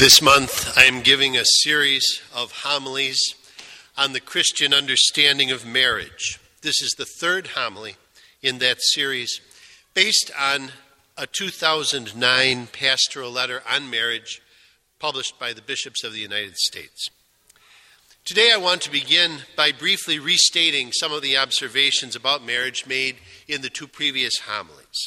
This month, I am giving a series of homilies on the Christian understanding of marriage. This is the third homily in that series, based on a 2009 pastoral letter on marriage published by the bishops of the United States. Today, I want to begin by briefly restating some of the observations about marriage made in the two previous homilies.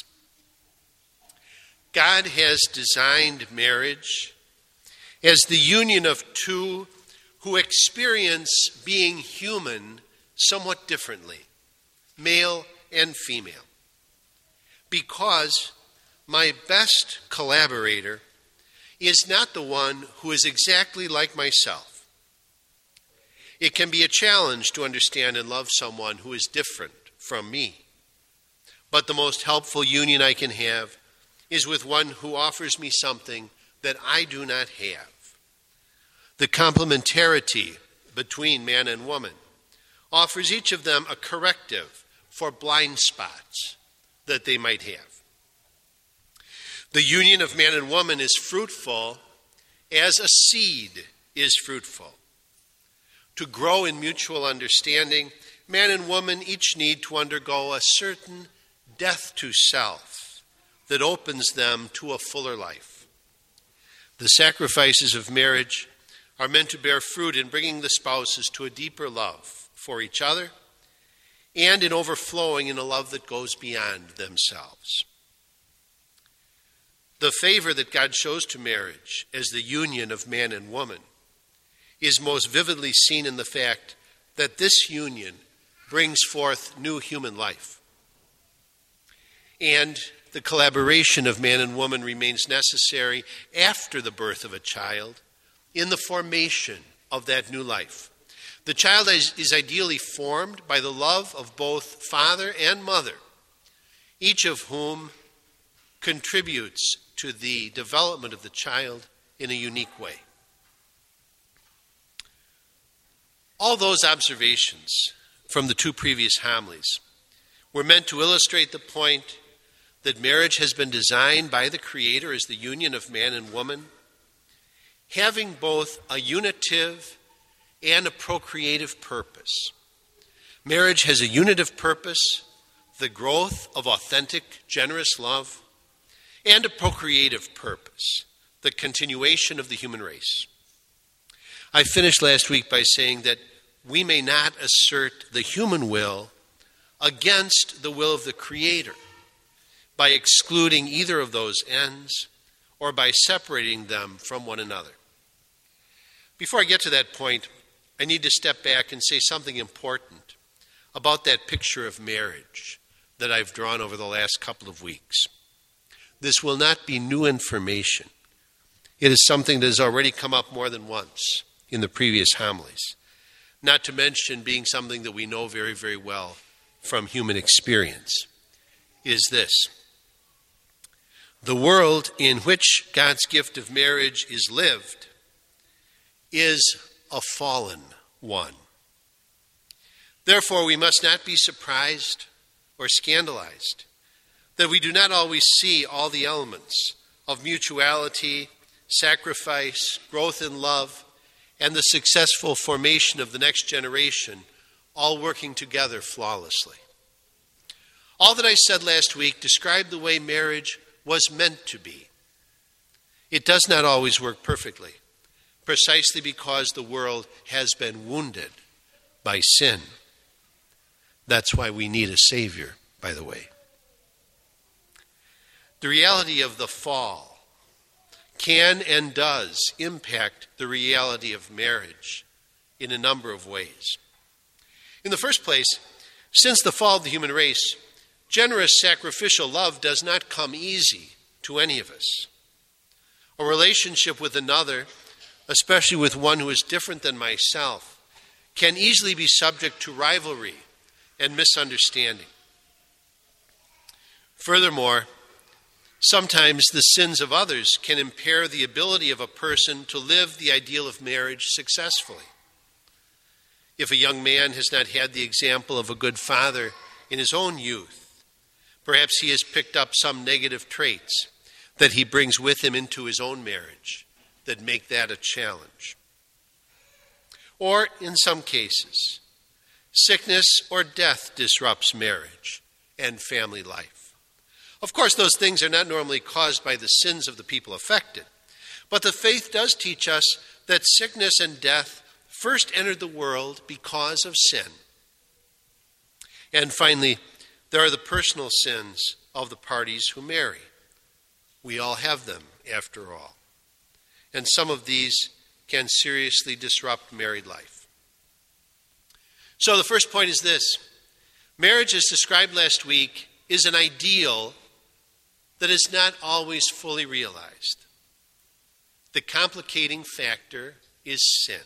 God has designed marriage as the union of two who experience being human somewhat differently, male and female. Because my best collaborator is not the one who is exactly like myself. It can be a challenge to understand and love someone who is different from me. But the most helpful union I can have is with one who offers me something that I do not have. The complementarity between man and woman offers each of them a corrective for blind spots that they might have. The union of man and woman is fruitful as a seed is fruitful. To grow in mutual understanding, man and woman each need to undergo a certain death to self that opens them to a fuller life. The sacrifices of marriage are meant to bear fruit in bringing the spouses to a deeper love for each other and in overflowing in a love that goes beyond themselves. The favor that God shows to marriage as the union of man and woman is most vividly seen in the fact that this union brings forth new human life. And the collaboration of man and woman remains necessary after the birth of a child in the formation of that new life. The child is ideally formed by the love of both father and mother, each of whom contributes to the development of the child in a unique way. All those observations from the two previous homilies were meant to illustrate the point that marriage has been designed by the Creator as the union of man and woman, having both a unitive and a procreative purpose. Marriage has a unitive purpose, the growth of authentic, generous love, and a procreative purpose, the continuation of the human race. I finished last week by saying that we may not assert the human will against the will of the Creator by excluding either of those ends or by separating them from one another. Before I get to that point, I need to step back and say something important about that picture of marriage that I've drawn over the last couple of weeks. This will not be new information. It is something that has already come up more than once in the previous homilies, not to mention being something that we know very, very well from human experience, is this. The world in which God's gift of marriage is lived is a fallen one. Therefore, we must not be surprised or scandalized that we do not always see all the elements of mutuality, sacrifice, growth in love, and the successful formation of the next generation all working together flawlessly. All that I said last week described the way marriage was meant to be. It does not always work perfectly, precisely because the world has been wounded by sin. That's why we need a Savior, by the way. The reality of the fall can and does impact the reality of marriage in a number of ways. In the first place, since the fall of the human race, generous sacrificial love does not come easy to any of us. A relationship with another, especially with one who is different than myself, can easily be subject to rivalry and misunderstanding. Furthermore, sometimes the sins of others can impair the ability of a person to live the ideal of marriage successfully. If a young man has not had the example of a good father in his own youth, perhaps he has picked up some negative traits that he brings with him into his own marriage that make that a challenge. Or, in some cases, sickness or death disrupts marriage and family life. Of course, those things are not normally caused by the sins of the people affected, but the faith does teach us that sickness and death first entered the world because of sin. And finally, there are the personal sins of the parties who marry. We all have them, after all. And some of these can seriously disrupt married life. So the first point is this. Marriage, as described last week, is an ideal that is not always fully realized. The complicating factor is sin.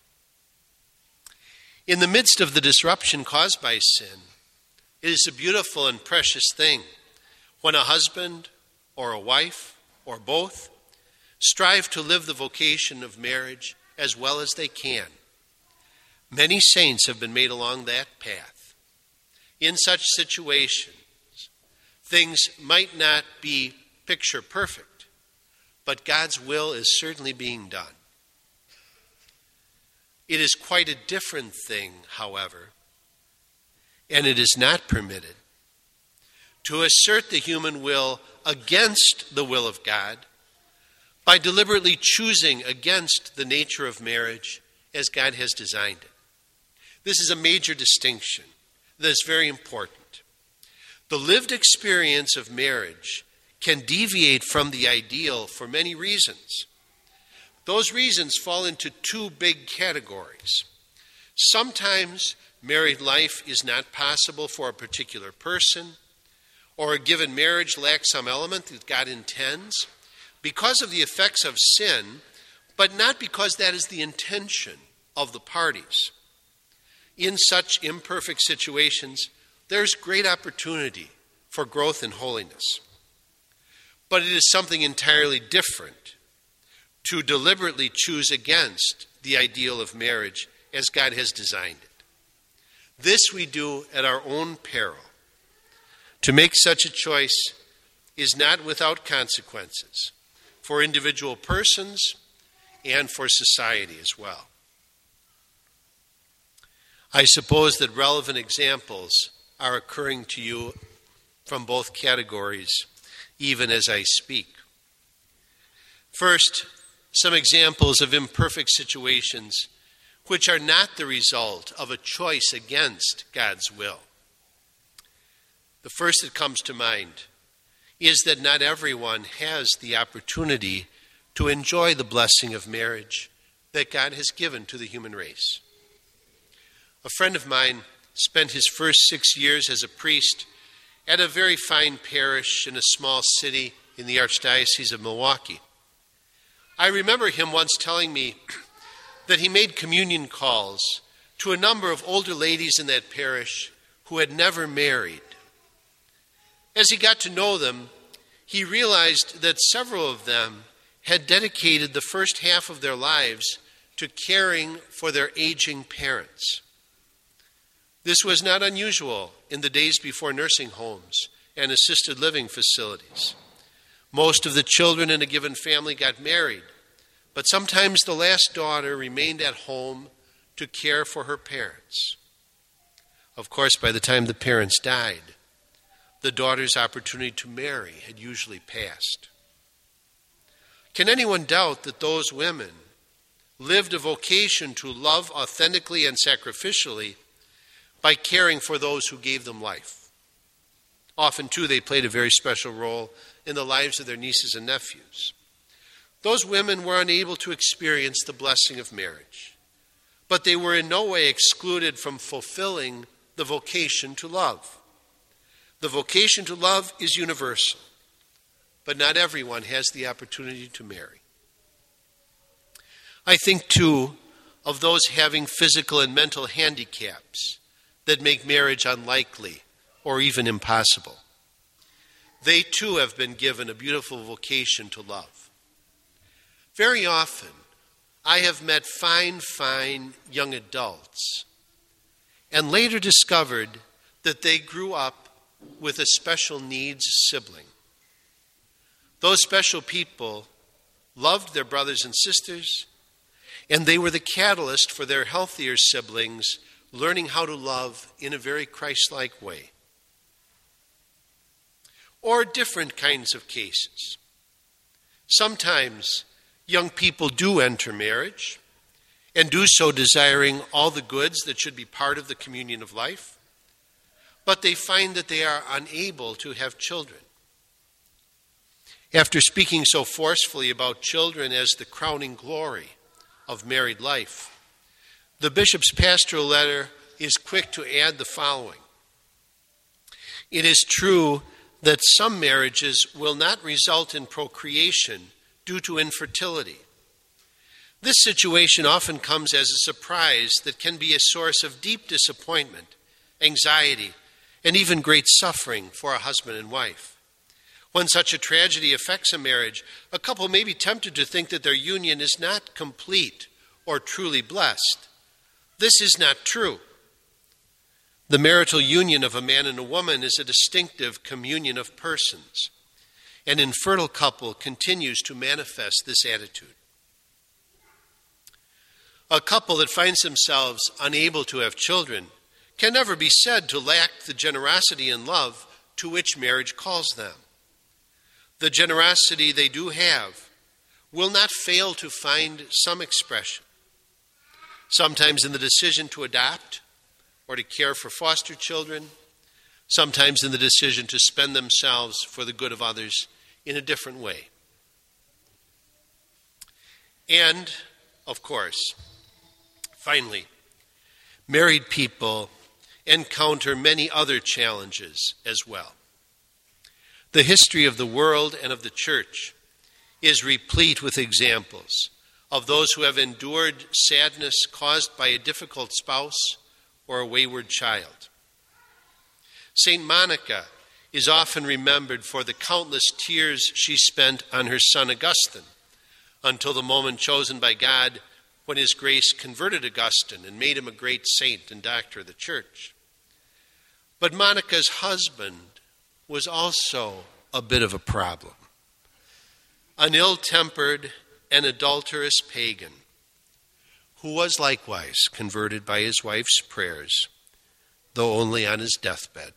In the midst of the disruption caused by sin, it is a beautiful and precious thing when a husband or a wife or both strive to live the vocation of marriage as well as they can. Many saints have been made along that path. In such situations, things might not be picture perfect, but God's will is certainly being done. It is quite a different thing, however, and it is not permitted to assert the human will against the will of God by deliberately choosing against the nature of marriage as God has designed it. This is a major distinction that is very important. The lived experience of marriage can deviate from the ideal for many reasons. Those reasons fall into two big categories. Sometimes married life is not possible for a particular person, or a given marriage lacks some element that God intends because of the effects of sin, but not because that is the intention of the parties. In such imperfect situations, there's great opportunity for growth in holiness. But it is something entirely different to deliberately choose against the ideal of marriage as God has designed it. This we do at our own peril. To make such a choice is not without consequences for individual persons and for society as well. I suppose that relevant examples are occurring to you from both categories, even as I speak. First, some examples of imperfect situations which are not the result of a choice against God's will. The first that comes to mind is that not everyone has the opportunity to enjoy the blessing of marriage that God has given to the human race. A friend of mine spent his first 6 years as a priest at a very fine parish in a small city in the Archdiocese of Milwaukee. I remember him once telling me that he made communion calls to a number of older ladies in that parish who had never married. As he got to know them, he realized that several of them had dedicated the first half of their lives to caring for their aging parents. This was not unusual in the days before nursing homes and assisted living facilities. Most of the children in a given family got married, but sometimes the last daughter remained at home to care for her parents. Of course, by the time the parents died, the daughter's opportunity to marry had usually passed. Can anyone doubt that those women lived a vocation to love authentically and sacrificially by caring for those who gave them life? Often, too, they played a very special role in the lives of their nieces and nephews. Those women were unable to experience the blessing of marriage, but they were in no way excluded from fulfilling the vocation to love. The vocation to love is universal, but not everyone has the opportunity to marry. I think, too, of those having physical and mental handicaps that make marriage unlikely or even impossible. They, too, have been given a beautiful vocation to love. Very often, I have met fine young adults and later discovered that they grew up with a special needs sibling. Those special people loved their brothers and sisters, and they were the catalyst for their healthier siblings learning how to love in a very Christ-like way. Or different kinds of cases. Sometimes young people do enter marriage and do so desiring all the goods that should be part of the communion of life, but they find that they are unable to have children. After speaking so forcefully about children as the crowning glory of married life, the bishop's pastoral letter is quick to add the following. It is true that some marriages will not result in procreation due to infertility. This situation often comes as a surprise that can be a source of deep disappointment, anxiety, and even great suffering for a husband and wife. When such a tragedy affects a marriage, a couple may be tempted to think that their union is not complete or truly blessed. This is not true. The marital union of a man and a woman is a distinctive communion of persons. An infertile couple continues to manifest this attitude. A couple that finds themselves unable to have children can never be said to lack the generosity and love to which marriage calls them. The generosity they do have will not fail to find some expression, sometimes in the decision to adopt or to care for foster children, sometimes in the decision to spend themselves for the good of others in a different way. And, of course, finally, married people encounter many other challenges as well. The history of the world and of the church is replete with examples of those who have endured sadness caused by a difficult spouse or a wayward child. Saint Monica is often remembered for the countless tears she spent on her son Augustine until the moment chosen by God when his grace converted Augustine and made him a great saint and doctor of the church. But Monica's husband was also a bit of a problem. An ill-tempered and adulterous pagan who was likewise converted by his wife's prayers, though only on his deathbed.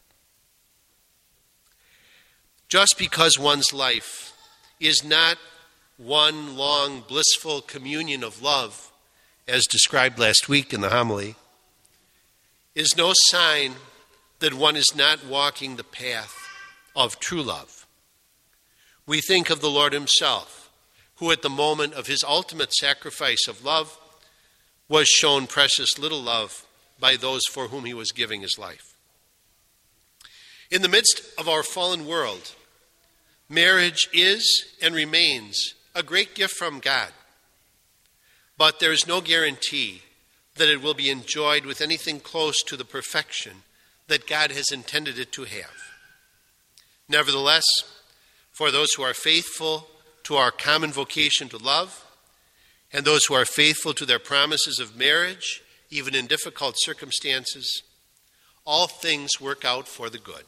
Just because one's life is not one long blissful communion of love, as described last week in the homily, is no sign that one is not walking the path of true love. We think of the Lord himself, who at the moment of his ultimate sacrifice of love was shown precious little love by those for whom he was giving his life. In the midst of our fallen world, marriage is and remains a great gift from God, but there is no guarantee that it will be enjoyed with anything close to the perfection that God has intended it to have. Nevertheless, for those who are faithful to our common vocation to love, and those who are faithful to their promises of marriage, even in difficult circumstances, all things work out for the good.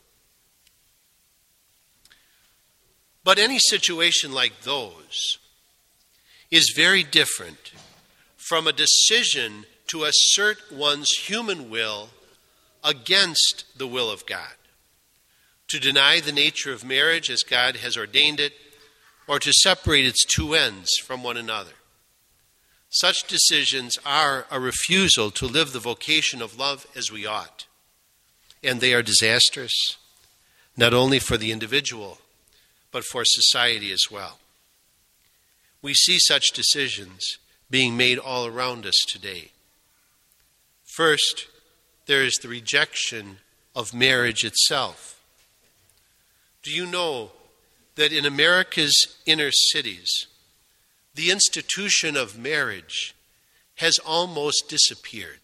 But any situation like those is very different from a decision to assert one's human will against the will of God, to deny the nature of marriage as God has ordained it, or to separate its two ends from one another. Such decisions are a refusal to live the vocation of love as we ought, and they are disastrous, not only for the individual, but for society as well. We see such decisions being made all around us today. First, there is the rejection of marriage itself. Do you know that in America's inner cities, the institution of marriage has almost disappeared?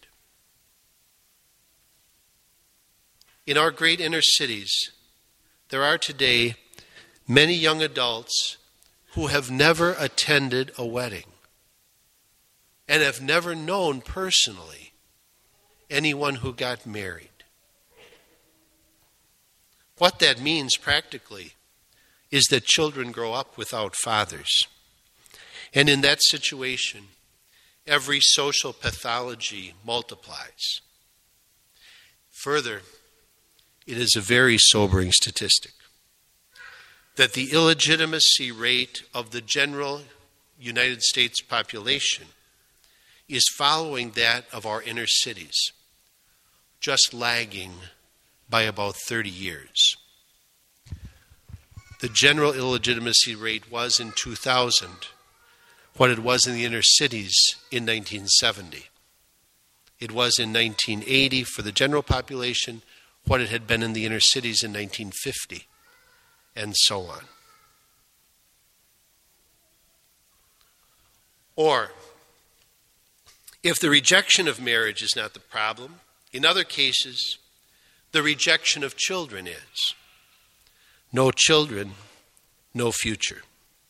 In our great inner cities, there are today many young adults who have never attended a wedding and have never known personally anyone who got married. What that means practically is that children grow up without fathers. And in that situation, every social pathology multiplies. Further, it is a very sobering statistic that the illegitimacy rate of the general United States population is following that of our inner cities, just lagging by about 30 years. The general illegitimacy rate was in 2000 what it was in the inner cities in 1970. It was in 1980 for the general population what it had been in the inner cities in 1950, and so on. Or, if the rejection of marriage is not the problem, in other cases, the rejection of children is. No children, no future.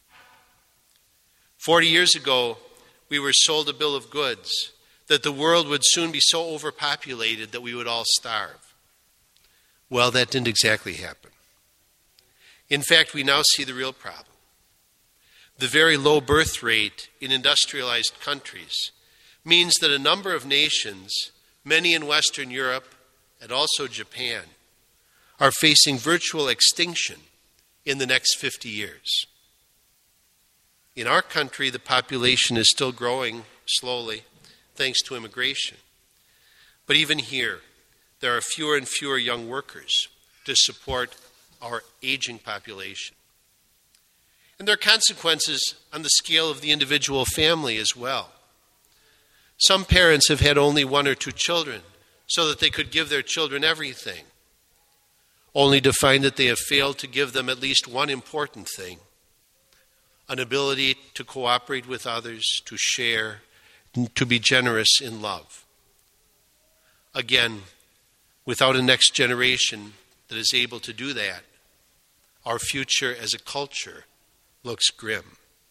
40 years ago, we were sold a bill of goods that the world would soon be so overpopulated that we would all starve. Well, that didn't exactly happen. In fact, we now see the real problem. The very low birth rate in industrialized countries means that a number of nations, many in Western Europe and also Japan, are facing virtual extinction in the next 50 years. In our country, the population is still growing slowly, thanks to immigration. But even here, there are fewer and fewer young workers to support our aging population. And there are consequences on the scale of the individual family as well. Some parents have had only one or two children so that they could give their children everything, only to find that they have failed to give them at least one important thing: an ability to cooperate with others, to share, to be generous in love. Again, without a next generation that is able to do that, our future as a culture looks grim.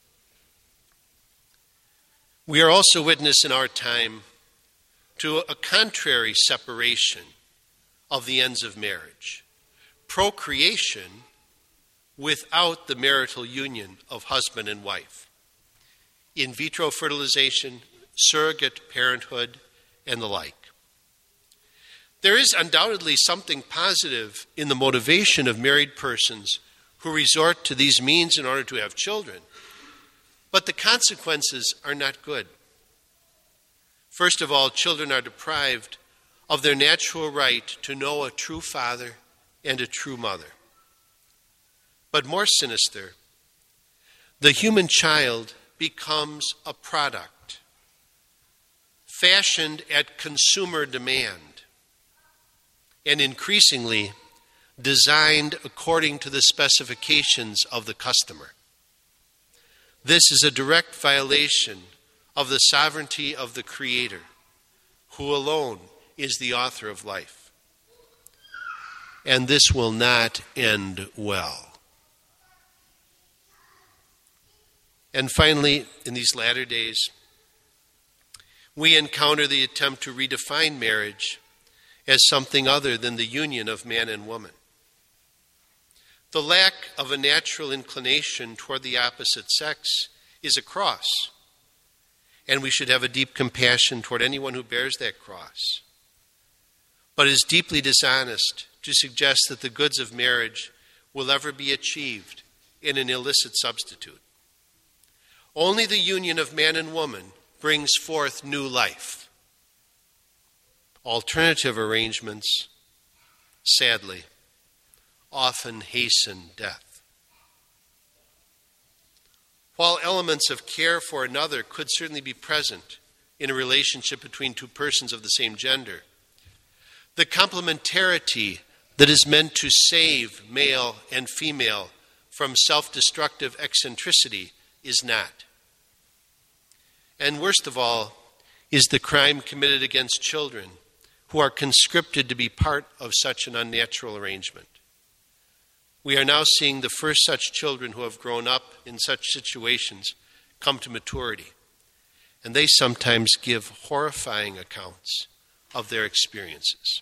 We are also witness in our time to a contrary separation of the ends of marriage: procreation without the marital union of husband and wife, in vitro fertilization, surrogate parenthood, and the like. There is undoubtedly something positive in the motivation of married persons who resort to these means in order to have children, but the consequences are not good. First of all, children are deprived of their natural right to know a true father and a true mother. But more sinister, the human child becomes a product, fashioned at consumer demand, and increasingly designed according to the specifications of the customer. This is a direct violation of the sovereignty of the Creator, who alone is the author of life. And this will not end well. And finally, in these latter days, we encounter the attempt to redefine marriage as something other than the union of man and woman. The lack of a natural inclination toward the opposite sex is a cross, and we should have a deep compassion toward anyone who bears that cross. But it is deeply dishonest to suggest that the goods of marriage will ever be achieved in an illicit substitute. Only the union of man and woman brings forth new life. Alternative arrangements, sadly, often hasten death. While elements of care for another could certainly be present in a relationship between two persons of the same gender, the complementarity that is meant to save male and female from self-destructive eccentricity is not. And worst of all is the crime committed against children who are conscripted to be part of such an unnatural arrangement. We are now seeing the first such children who have grown up in such situations come to maturity, and they sometimes give horrifying accounts of their experiences.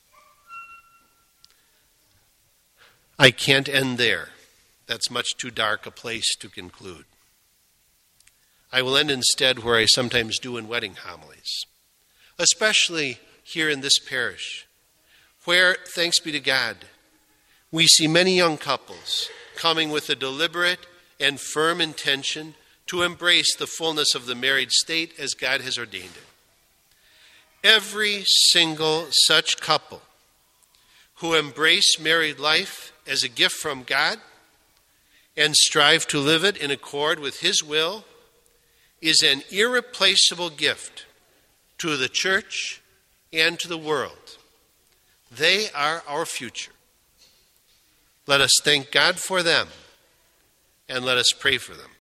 I can't end there. That's much too dark a place to conclude. I will end instead where I sometimes do in wedding homilies, especially here in this parish, where, thanks be to God, we see many young couples coming with a deliberate and firm intention to embrace the fullness of the married state as God has ordained it. Every single such couple who embrace married life as a gift from God and strive to live it in accord with His will is an irreplaceable gift to the church and to the world. They are our future. Let us thank God for them, and let us pray for them.